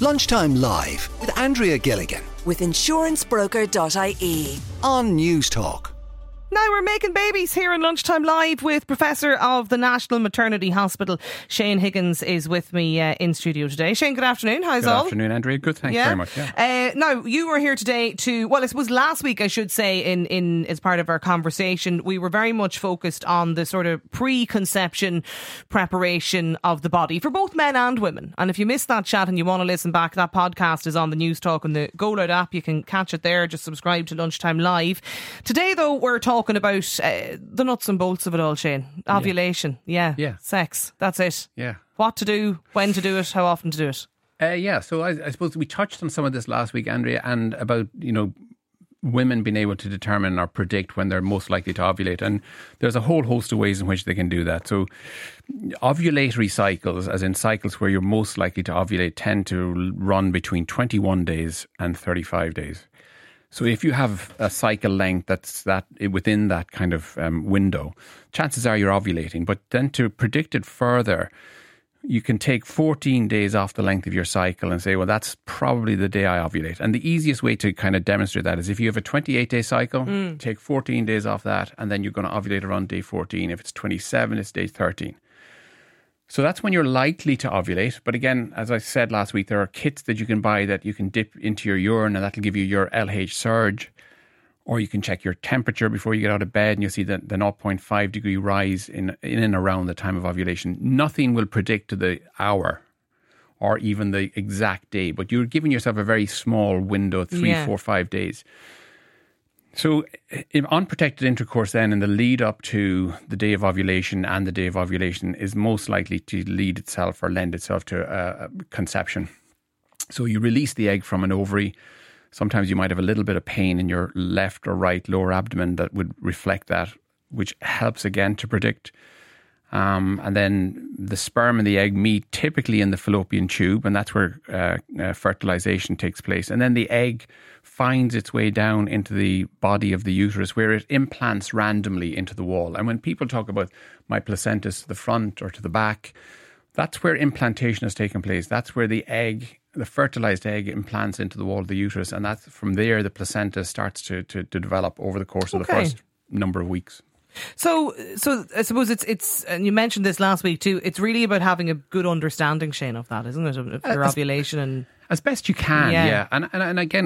Lunchtime Live with Andrea Gilligan with insurancebroker.ie on News Talk. Now we're making babies here in Lunchtime Live with Professor of the National Maternity Hospital. Shane Higgins is with me in studio today. Shane, good afternoon. How's all? Good afternoon, Andrea. Good, thanks very much. Yeah. Now, you were here today I suppose last week, I should say, in as part of our conversation, we were very much focused on the sort of pre-conception preparation of the body for both men and women. And if you missed that chat and you want to listen back, that podcast is on the News Talk and the Go Loud app. You can catch it there. Just subscribe to Lunchtime Live. Today, though, we're talking about the nuts and bolts of it all, Shane. Ovulation, yeah. Sex, that's it. Yeah. What to do, when to do it, how often to do it. So I suppose we touched on some of this last week, Andrea, and about, women being able to determine or predict when they're most likely to ovulate. And there's a whole host of ways in which they can do that. So ovulatory cycles, as in cycles where you're most likely to ovulate, tend to run between 21 days and 35 days. So if you have a cycle length that's within that kind of window, chances are you're ovulating. But then to predict it further, you can take 14 days off the length of your cycle and say, well, that's probably the day I ovulate. And the easiest way to kind of demonstrate that is if you have a 28-day cycle, take 14 days off that, and then you're going to ovulate around day 14. If it's 27, it's day 13. So that's when you're likely to ovulate. But again, as I said last week, there are kits that you can buy that you can dip into your urine and that'll give you your LH surge. Or you can check your temperature before you get out of bed and you'll see the 0.5 degree rise in and around the time of ovulation. Nothing will predict to the hour or even the exact day, but you're giving yourself a very small window, 3, 4, 5 days. So in unprotected intercourse then in the lead up to the day of ovulation and the day of ovulation is most likely to lead itself or lend itself to conception. So you release the egg from an ovary. Sometimes you might have a little bit of pain in your left or right lower abdomen that would reflect that, which helps again to predict. And then the sperm and the egg meet typically in the fallopian tube, and that's where fertilization takes place. And then the egg finds its way down into the body of the uterus where it implants randomly into the wall. And when people talk about my placentas to the front or to the back, that's where implantation has taken place. That's where the egg, the fertilized egg, implants into the wall of the uterus. And that's from there the placenta starts to develop over the course of the first number of weeks. So I suppose it's and you mentioned this last week too, it's really about having a good understanding, Shane, of that, isn't it? Of your ovulation and... As best you can, yeah. And again,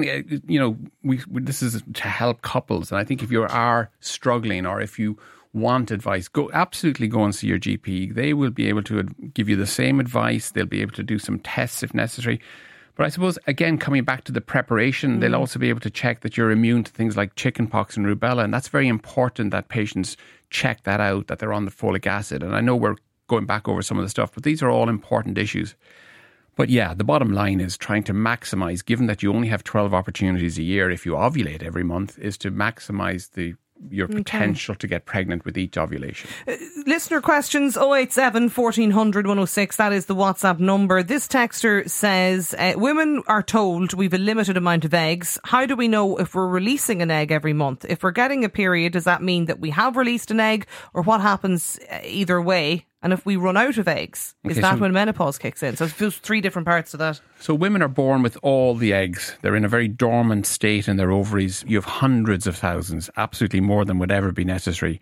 this is to help couples. And I think if you are struggling or if you want advice, absolutely go and see your GP. They will be able to give you the same advice. They'll be able to do some tests if necessary. But I suppose, again, coming back to the preparation, they'll also be able to check that you're immune to things like chickenpox and rubella. And that's very important that patients check that out, that they're on the folic acid. And I know we're going back over some of the stuff, but these are all important issues. But yeah, the bottom line is trying to maximize, given that you only have 12 opportunities a year, if you ovulate every month, is to maximize your potential to get pregnant with each ovulation. Listener questions 087 1400 106, that is the WhatsApp number. This texter says women are told we've a limited amount of eggs. How do we know if we're releasing an egg every month? If we're getting a period, does that mean that we have released an egg, or what happens either way? And if we run out of eggs, is that when menopause kicks in? So there's 3 different parts to that. So women are born with all the eggs. They're in a very dormant state in their ovaries. You have hundreds of thousands, absolutely more than would ever be necessary.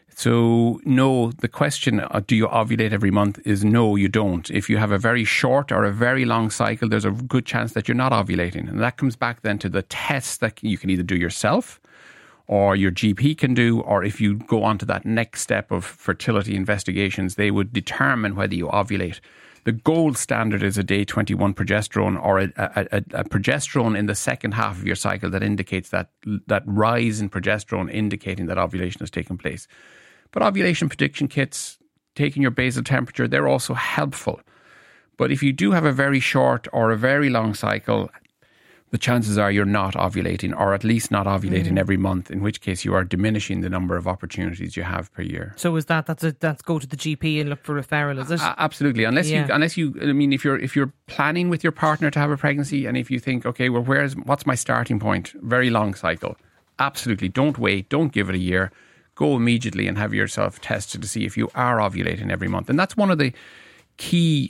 So no, the question, do you ovulate every month, is no, you don't. If you have a very short or a very long cycle, there's a good chance that you're not ovulating. And that comes back then to the tests that you can either do yourself or your GP can do, or if you go on to that next step of fertility investigations, they would determine whether you ovulate. The gold standard is a day 21 progesterone, or a progesterone in the second half of your cycle that indicates that rise in progesterone, indicating that ovulation has taken place. But ovulation prediction kits, taking your basal temperature, they're also helpful. But if you do have a very short or a very long cycle, the chances are you're not ovulating, or at least not ovulating every month, in which case you are diminishing the number of opportunities you have per year. So is that's go to the GP and look for referral, is it? Absolutely. Unless you, I mean, if you're planning with your partner to have a pregnancy, and if you think, okay, well, what's my starting point? Very long cycle. Absolutely. Don't wait. Don't give it a year. Go immediately and have yourself tested to see if you are ovulating every month. And that's one of the key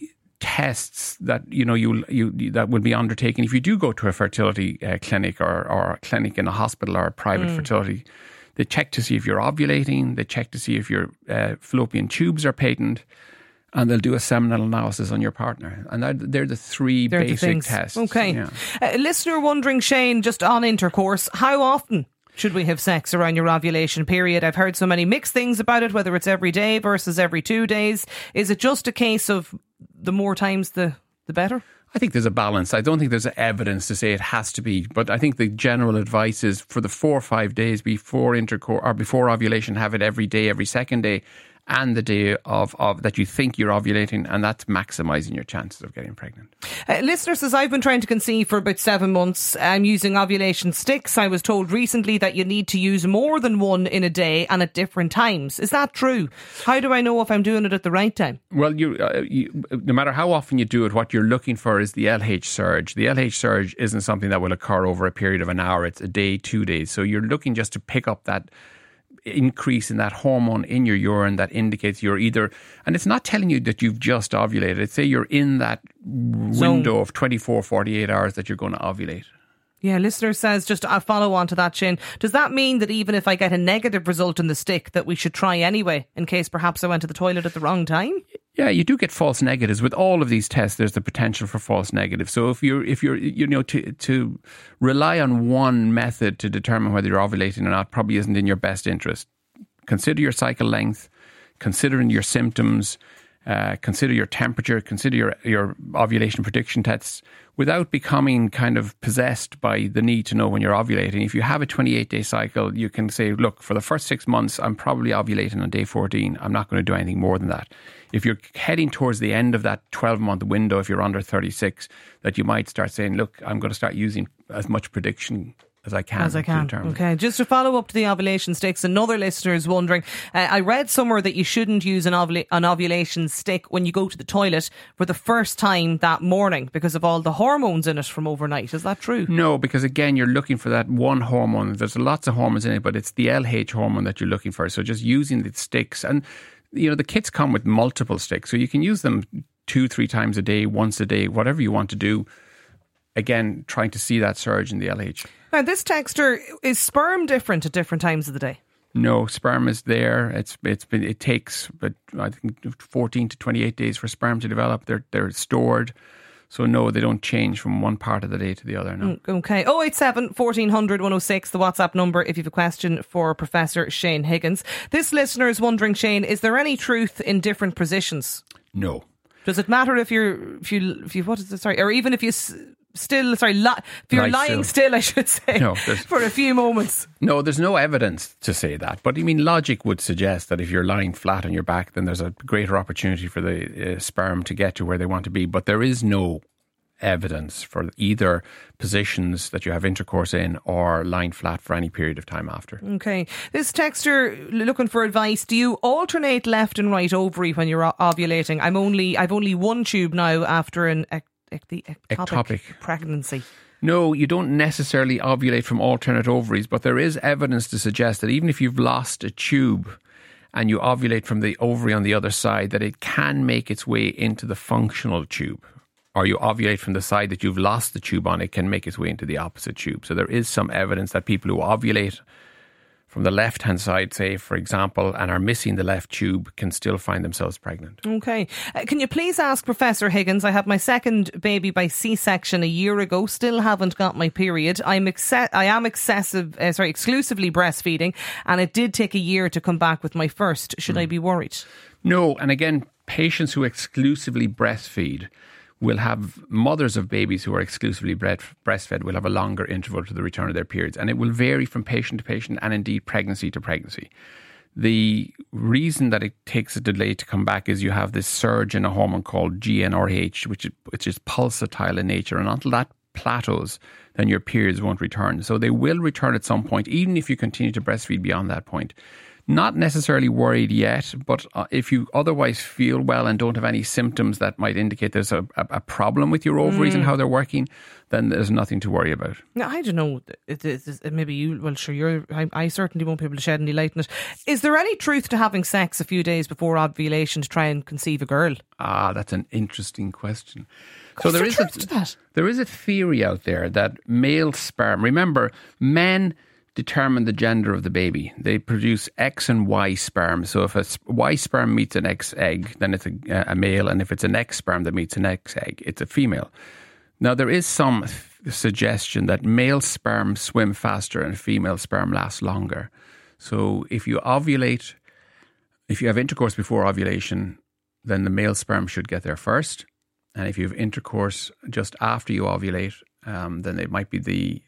tests that that will be undertaken if you do go to a fertility clinic or a clinic in a hospital or a private fertility. They check to see if you're ovulating. They check to see if your fallopian tubes are patent. And they'll do a seminal analysis on your partner. And they're the three basic tests. Okay. Yeah. Listener wondering, Shane, just on intercourse, how often should we have sex around your ovulation period? I've heard so many mixed things about it, whether it's every day versus every 2 days. Is it just a case of the more times the better? I think there's a balance. I don't think there's evidence to say it has to be, but I think the general advice is for the 4 or 5 days before intercourse or before ovulation, have it every day, every second day, and the day of that you think you're ovulating, and that's maximising your chances of getting pregnant. Listener says, I've been trying to conceive for about 7 months. I'm using ovulation sticks. I was told recently that you need to use more than one in a day and at different times. Is that true? How do I know if I'm doing it at the right time? Well, no matter how often you do it, what you're looking for is the LH surge. The LH surge isn't something that will occur over a period of an hour. It's a day, 2 days. So you're looking just to pick up that increase in that hormone in your urine that indicates you're either, and it's not telling you that you've just ovulated. It's say you're in that window of 24, 48 hours that you're going to ovulate. Yeah, listener says, just a follow on to that, Shane, does that mean that even if I get a negative result in the stick that we should try anyway, in case perhaps I went to the toilet at the wrong time? Yeah, you do get false negatives. With all of these tests, there's the potential for false negatives. So if you're to rely on one method to determine whether you're ovulating or not probably isn't in your best interest. Consider your cycle length, considering your symptoms, consider your temperature, consider your ovulation prediction tests without becoming kind of possessed by the need to know when you're ovulating. If you have a 28-day cycle, you can say, look, for the first 6 months, I'm probably ovulating on day 14. I'm not going to do anything more than that. If you're heading towards the end of that 12-month window, if you're under 36, that you might start saying, look, I'm going to start using as much prediction as I can. To determine. Okay, just to follow up to the ovulation sticks, another listener is wondering, I read somewhere that you shouldn't use an ovulation stick when you go to the toilet for the first time that morning because of all the hormones in it from overnight. Is that true? No, because again, you're looking for that one hormone. There's lots of hormones in it, but it's the LH hormone that you're looking for. So just using the sticks, and the kits come with multiple sticks, so you can use them 2-3 times a day, once a day, whatever you want to do. Again, trying to see that surge in the LH. Now, this texter, is sperm different at different times of the day? No, sperm is there. It takes, but I think 14 to 28 days for sperm to develop. They're stored. So no, they don't change from one part of the day to the other. No. Okay. 087 1400 106, the WhatsApp number if you have a question for Professor Shane Higgins. This listener is wondering, Shane, is there any truth in different positions? No. Does it matter if you what is it? Sorry, or even if you if you're lying still, I should say, for a few moments. No, there's no evidence to say that. But I mean, logic would suggest that if you're lying flat on your back, then there's a greater opportunity for the sperm to get to where they want to be. But there is no evidence for either positions that you have intercourse in or lying flat for any period of time after. Okay. This texter looking for advice. Do you alternate left and right ovary when you're ovulating? I've only one tube now after an ectopic pregnancy. No, you don't necessarily ovulate from alternate ovaries, but there is evidence to suggest that even if you've lost a tube and you ovulate from the ovary on the other side, that it can make its way into the functional tube. Or you ovulate from the side that you've lost the tube on, it can make its way into the opposite tube. So there is some evidence that people who ovulate from the left-hand side, say, for example, and are missing the left tube can still find themselves pregnant. Okay. Can you please ask Professor Higgins, I had my second baby by C-section a year ago, still haven't got my period. I am exclusively breastfeeding, and it did take a year to come back with my first. Should I be worried? No, and again, patients who exclusively breastfeed will have, mothers of babies who are exclusively breastfed will have a longer interval to the return of their periods, and it will vary from patient to patient and indeed pregnancy to pregnancy. The reason that it takes a delay to come back is you have this surge in a hormone called GnRH, which is pulsatile in nature, and until that plateaus, then your periods won't return. So they will return at some point, even if you continue to breastfeed beyond that point. Not necessarily worried yet, but if you otherwise feel well and don't have any symptoms that might indicate there's a problem with your ovaries and how they're working, then there's nothing to worry about. Now, I don't know, maybe you, well sure, I certainly won't be able to shed any light on it. Is there any truth to having sex a few days before ovulation to try and conceive a girl? That's an interesting question. So there is a theory out there that male sperm, remember, men determine the gender of the baby. They produce X and Y sperm. So if a Y sperm meets an X egg, then it's a male, and if it's an X sperm that meets an X egg, it's a female. Now, there is some suggestion that male sperm swim faster and female sperm lasts longer. So if you ovulate, if you have intercourse before ovulation, then the male sperm should get there first. And if you have intercourse just after you ovulate, then it might be the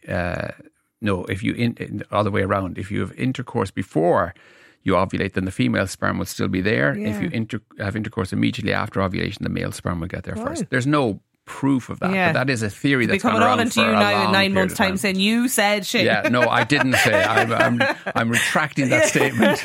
other way around. If you have intercourse before you ovulate, then the female sperm will still be there. Yeah. If you have intercourse immediately after ovulation, the male sperm will get there first. There's no proof of that, but that is a theory that's gone around for a long period of time. Coming on into you now in 9 months' time saying you said, Shane. Yeah, no, I didn't say. I'm retracting that statement.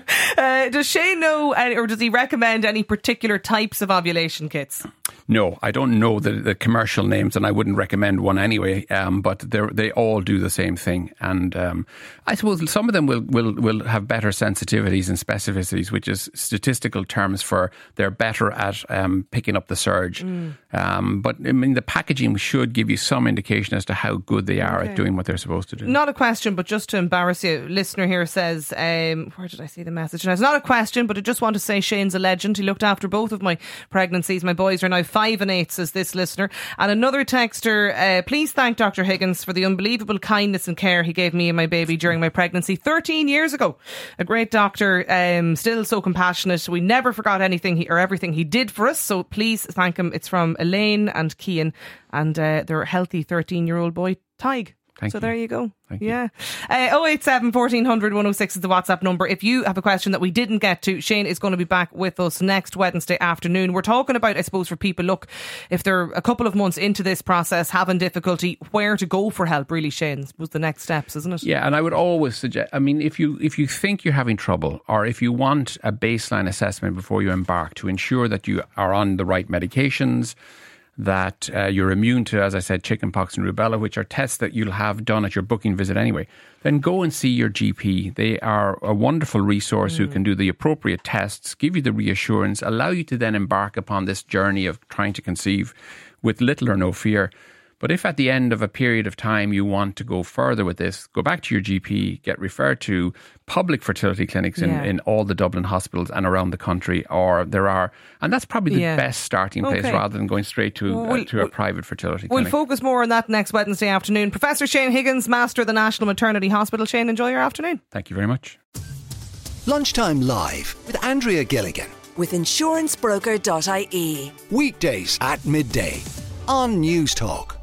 Does Shane know, or does he recommend any particular types of ovulation kits? No, I don't know the commercial names, and I wouldn't recommend one anyway. But they all do the same thing, and I suppose some of them will have better sensitivities and specificities, which is statistical terms for they're better at picking up the surge. But I mean, the packaging should give you some indication as to how good they are at doing what they're supposed to do. Not a question, but just to embarrass you, listener here says, where did I see the message? And it's not a question, but I just want to say Shane's a legend. He looked after both of my pregnancies. My boys are now 5 and 8, says this listener. And another texter, please thank Dr. Higgins for the unbelievable kindness and care he gave me and my baby during my pregnancy 13 years ago. A great doctor, still so compassionate. We never forgot anything or everything he did for us, so please thank him. It's from Elaine and Cian and their healthy 13-year-old boy Tig. Thank you. There you go. Thank you. Yeah. 087 1400 106 is the WhatsApp number. If you have a question that we didn't get to, Shane is going to be back with us next Wednesday afternoon. We're talking about, I suppose, for people, look, if they're a couple of months into this process, having difficulty, where to go for help, really, Shane, was the next steps, isn't it? Yeah, and I would always suggest, I mean, if you think you're having trouble, or if you want a baseline assessment before you embark to ensure that you are on the right medications, that you're immune to, as I said, chickenpox and rubella, which are tests that you'll have done at your booking visit anyway, then go and see your GP. They are a wonderful resource who can do the appropriate tests, give you the reassurance, allow you to then embark upon this journey of trying to conceive with little or no fear. But if at the end of a period of time you want to go further with this, go back to your GP, get referred to public fertility clinics in all the Dublin hospitals and around the country, or there are, and that's probably the best starting place rather than going straight to a private fertility clinic. We'll focus more on that next Wednesday afternoon. Professor Shane Higgins, Master of the National Maternity Hospital. Shane, enjoy your afternoon. Thank you very much. Lunchtime Live with Andrea Gilligan. With insurancebroker.ie. Weekdays at midday on News Talk.